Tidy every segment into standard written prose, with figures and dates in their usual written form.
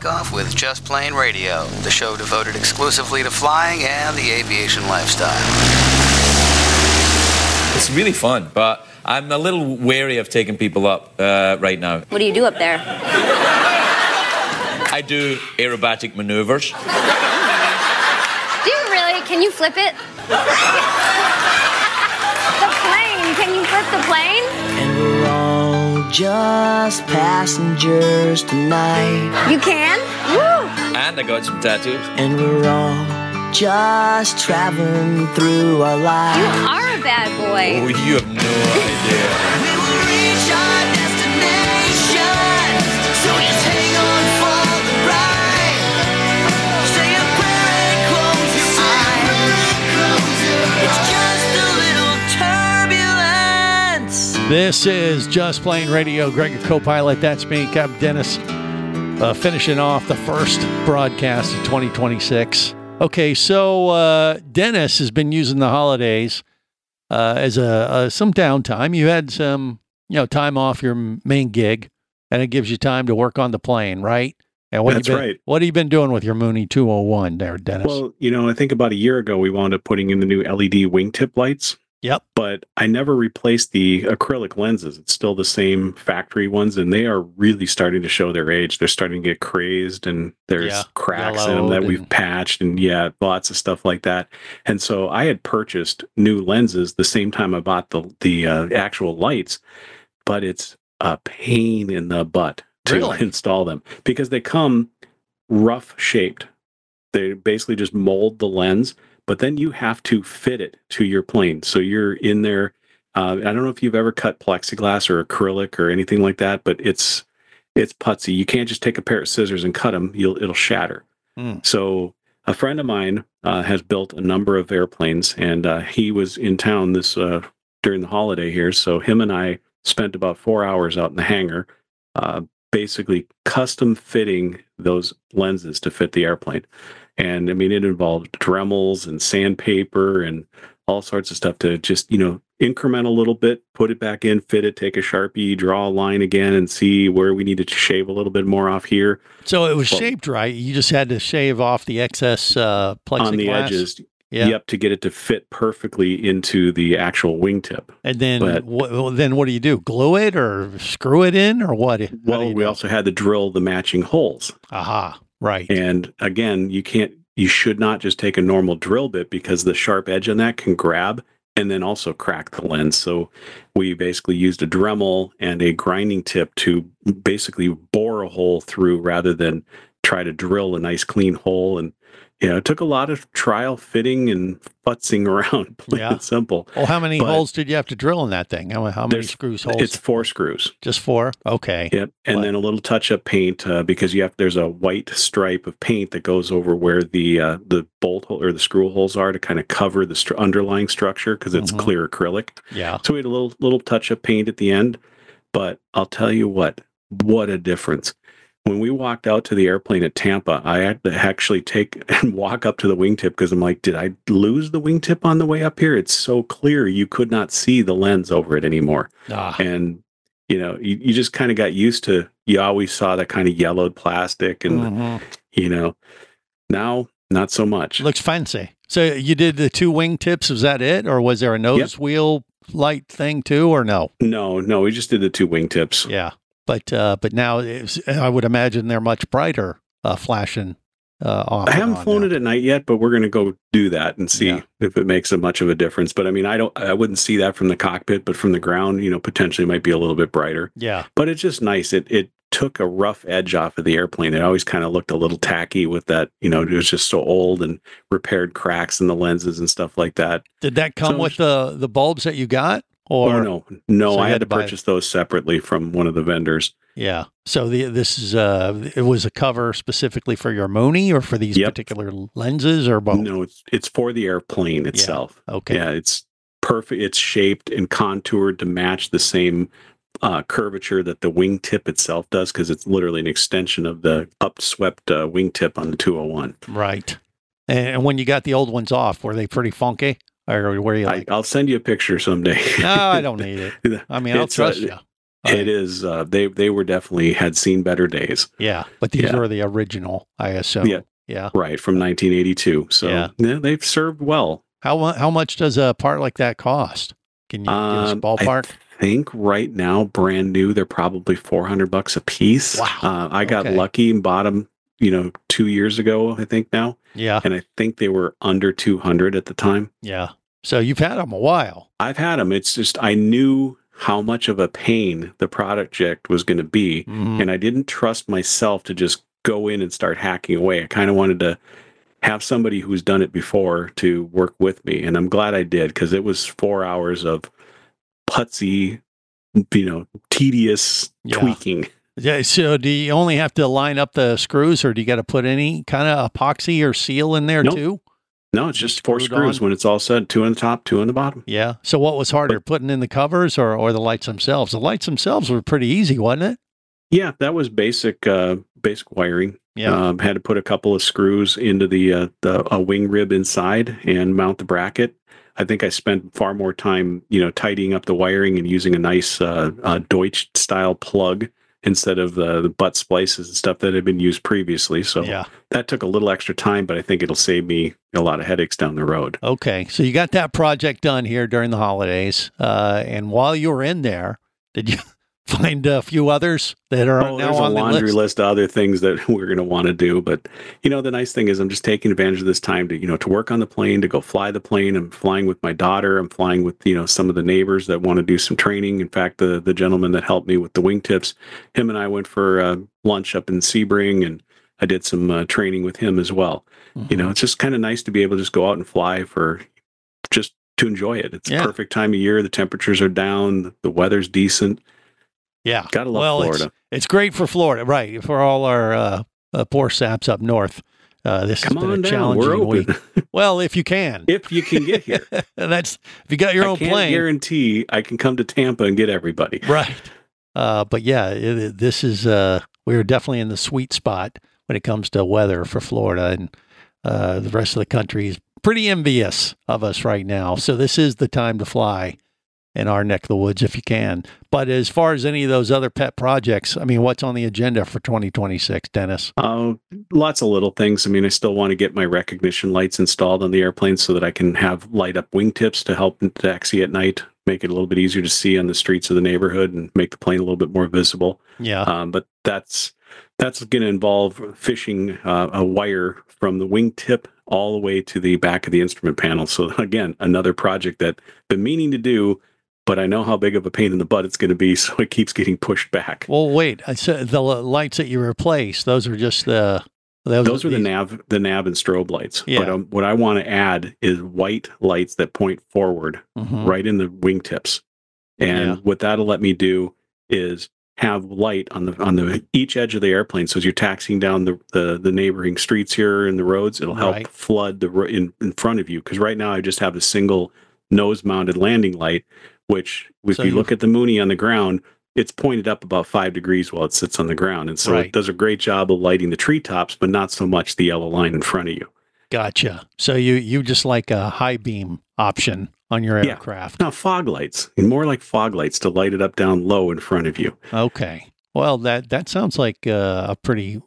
takeoff with Just Plane Radio, the show devoted exclusively to flying and the aviation lifestyle. It's really fun, but I'm a little wary of taking people up right now. What do you do up there? I do aerobatic maneuvers. Do you really? Can you flip it? The plane. Can you flip the plane? And we're all just passengers tonight. You can? Woo! And I got some tattoos. And we're all just traveling through our lives. You are a bad boy. Oh, you have no idea. We will reach our destination, so just hang on for the ride. Say a prayer and close your eyes. It's just a little turbulence. This is Just Plane Radio. Greg, your co-pilot. That's me, Captain Dennis. Finishing off the first broadcast of 2026. Okay, so Dennis has been using the holidays as some downtime. You had some, time off your main gig, and it gives you time to work on the plane, right? And That's right. What have you been doing with your Mooney 201 there, Dennis? Well, I think about a year ago, we wound up putting in the new LED wingtip lights. Yep. But I never replaced the acrylic lenses. It's still the same factory ones, and they are really starting to show their age. They're starting to get crazy, and there's cracks in them that we've patched, and lots of stuff like that. And so I had purchased new lenses the same time I bought the actual lights, but it's a pain in the butt to install them because they come rough shaped. They basically just mold the lens, but then you have to fit it to your plane. So you're in there. I don't know if you've ever cut plexiglass or acrylic or anything like that, but it's putsy. You can't just take a pair of scissors and cut them. It'll shatter. So a friend of mine has built a number of airplanes, and he was in town during the holiday here. So him and I spent about 4 hours out in the hangar, basically custom fitting those lenses to fit the airplane. And I mean, it involved Dremels and sandpaper and all sorts of stuff to just, increment a little bit, put it back in, fit it, take a Sharpie, draw a line again and see where we needed to shave a little bit more off here. So it was shaped right. You just had to shave off the excess plexiglass? On the edges. Yep, to get it to fit perfectly into the actual wingtip. And then, what do you do? Glue it or screw it in or what? We also had to drill the matching holes. Aha, right. And again, you should not just take a normal drill bit because the sharp edge on that can grab and then also crack the lens. So we basically used a Dremel and a grinding tip to basically bore a hole through rather than try to drill a nice clean hole. And it took a lot of trial fitting and futzing around, plain and simple. Well, how many holes did you have to drill in that thing? How many holes? It's 4 screws. Just 4? Okay. Yep. And then a little touch-up paint because there's a white stripe of paint that goes over where the bolt hole or the screw holes are to kind of cover the underlying structure because it's clear acrylic. Yeah. So we had a little touch-up paint at the end. But I'll tell you what a difference. When we walked out to the airplane at Tampa, I had to actually take and walk up to the wingtip because I'm like, did I lose the wingtip on the way up here? It's so clear you could not see the lens over it anymore. And, you just kind of got used to, you always saw that kind of yellowed plastic and, now not so much. Looks fancy. So you did the 2 wingtips. Was that it? Or was there a nose wheel light thing too, or no? No, we just did the 2 wingtips. Yeah. But now I would imagine they're much brighter, flashing off. I haven't flown it at night yet, but we're going to go do that and see if it makes much of a difference. But I mean, I wouldn't see that from the cockpit, but from the ground, potentially might be a little bit brighter. Yeah. But it's just nice. It took a rough edge off of the airplane. It always kind of looked a little tacky with that, it was just so old and repaired cracks in the lenses and stuff like that. Did that come with the bulbs that you got? Or no, so I had to purchase those separately from one of the vendors. Yeah. So this is it was a cover specifically for your Mooney or for these particular lenses or both? No, it's for the airplane itself. Yeah. Okay. Yeah, it's perfect. It's shaped and contoured to match the same curvature that the wingtip itself does because it's literally an extension of the upswept wingtip on the 201. Right. And when you got the old ones off, were they pretty funky? Or were you like... I'll send you a picture someday. No, I don't need it. I mean, I'll trust you. It is. They were definitely had seen better days. Yeah, but these are the original, I assume. Yeah. Right, from 1982. So they've served well. How much does a part like that cost? Can you give us a ballpark? I think right now, brand new, they're probably $400 a piece. Wow. I got lucky and bought them, 2 years ago, I think now. Yeah. And I think they were under 200 at the time. Yeah. So you've had them a while. I've had them. It's just, I knew how much of a pain the project was going to be. Mm-hmm. And I didn't trust myself to just go in and start hacking away. I kind of wanted to have somebody who's done it before to work with me. And I'm glad I did, because it was 4 hours of putsy, tedious tweaking. Yeah. So do you only have to line up the screws, or do you got to put any kind of epoxy or seal in there too? No, it's just 4 screws when it's all set, 2 on the top, 2 on the bottom. Yeah. So what was harder, putting in the covers or the lights themselves? The lights themselves were pretty easy, wasn't it? Yeah, that was basic wiring. Yeah. Had to put a couple of screws into the wing rib inside and mount the bracket. I think I spent far more time, tidying up the wiring and using a nice Deutsch style plug instead of the butt splices and stuff that had been used previously. So that took a little extra time, but I think it'll save me a lot of headaches down the road. Okay. So you got that project done here during the holidays. And while you were in there, did you find a few others that are now on the list? There's a laundry list of other things that we're going to want to do. But, the nice thing is I'm just taking advantage of this time to work on the plane, to go fly the plane. I'm flying with my daughter. I'm flying with, some of the neighbors that want to do some training. In fact, the gentleman that helped me with the wingtips, him and I went for lunch up in Sebring, and I did some training with him as well. Mm-hmm. It's just kind of nice to be able to just go out and fly just to enjoy it. It's the perfect time of year. The temperatures are down. The weather's decent. Yeah. Gotta love Florida. It's great for Florida, right? For all our poor saps up north. This has been a challenging week. Well, if you can. If you can get here. If you got your own plane. I can't guarantee I can come to Tampa and get everybody. Right. But yeah, this is, we're definitely in the sweet spot when it comes to weather for Florida, and the rest of the country is pretty envious of us right now. So this is the time to fly in our neck of the woods if you can. But as far as any of those other pet projects, what's on the agenda for 2026, Dennis? Lots of little things. I still want to get my recognition lights installed on the airplane so that I can have light up wingtips to help taxi at night, make it a little bit easier to see on the streets of the neighborhood and make the plane a little bit more visible. Yeah. But that's going to involve fishing a wire from the wingtip all the way to the back of the instrument panel. So again, another project that I've been meaning to do, but I know how big of a pain in the butt it's going to be, so it keeps getting pushed back. Well, wait. I said the lights that you replaced, those are just the... Those are the nav and strobe lights. Yeah. But what I want to add is white lights that point forward, right in the wingtips. And what that'll let me do is have light on the each edge of the airplane. So as you're taxiing down the neighboring streets here and the roads, it'll help flood in front of you. Because right now I just have a single nose-mounted landing light, which if you look at the Mooney on the ground, it's pointed up about 5 degrees while it sits on the ground. And so it does a great job of lighting the treetops, but not so much the yellow line in front of you. Gotcha. So you just like a high beam option on your aircraft. No, fog lights. More like fog lights to light it up down low in front of you. Okay. Well, that sounds like a pretty...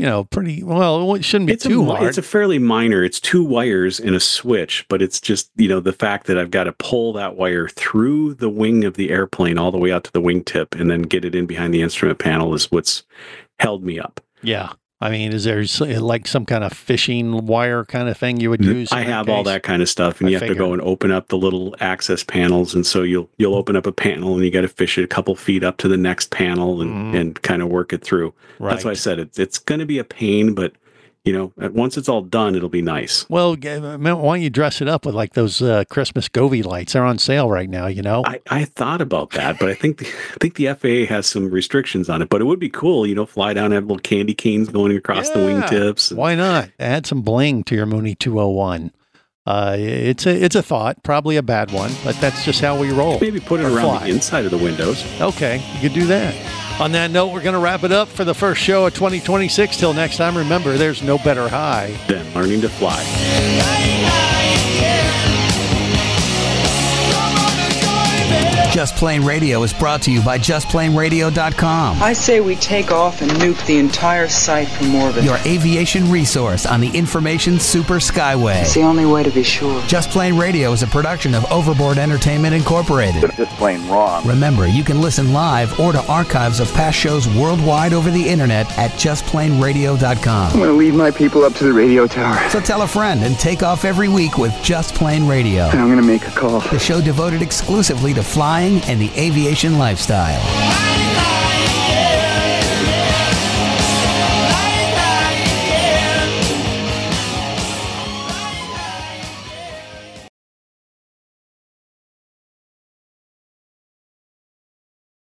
well, it shouldn't be too hard. It's a fairly minor. It's 2 wires and a switch, but it's just, the fact that I've got to pull that wire through the wing of the airplane all the way out to the wingtip and then get it in behind the instrument panel is what's held me up. Yeah. Is there like some kind of fishing wire kind of thing you would use? I have all that kind of stuff, and you have to go and open up the little access panels, and so you'll open up a panel, and you got to fish it a couple feet up to the next panel, and kind of work it through. Right. That's why I said it's going to be a pain, but once it's all done, it'll be nice. Well, why don't you dress it up with like those Christmas Govee lights? They're on sale right now, I thought about that, but I think the FAA has some restrictions on it. But it would be cool, fly down and have little candy canes going across the wingtips. Why not? Add some bling to your Mooney 201. It's a thought, probably a bad one, but that's just how we roll. Maybe put it around the inside of the windows. Okay, you could do that. On that note, we're going to wrap it up for the first show of 2026. Till next time, remember, there's no better high than learning to fly. Just Plain Radio is brought to you by JustPlainRadio.com. I say we take off and nuke the entire site from orbit. Your aviation resource on the information super skyway. It's the only way to be sure. Just Plain Radio is a production of Overboard Entertainment Incorporated. Just plain wrong. Remember, you can listen live or to archives of past shows worldwide over the internet at JustPlainRadio.com. I'm going to leave my people up to the radio tower. So tell a friend and take off every week with Just Plain Radio. And I'm going to make a call. The show devoted exclusively to flying and the aviation lifestyle.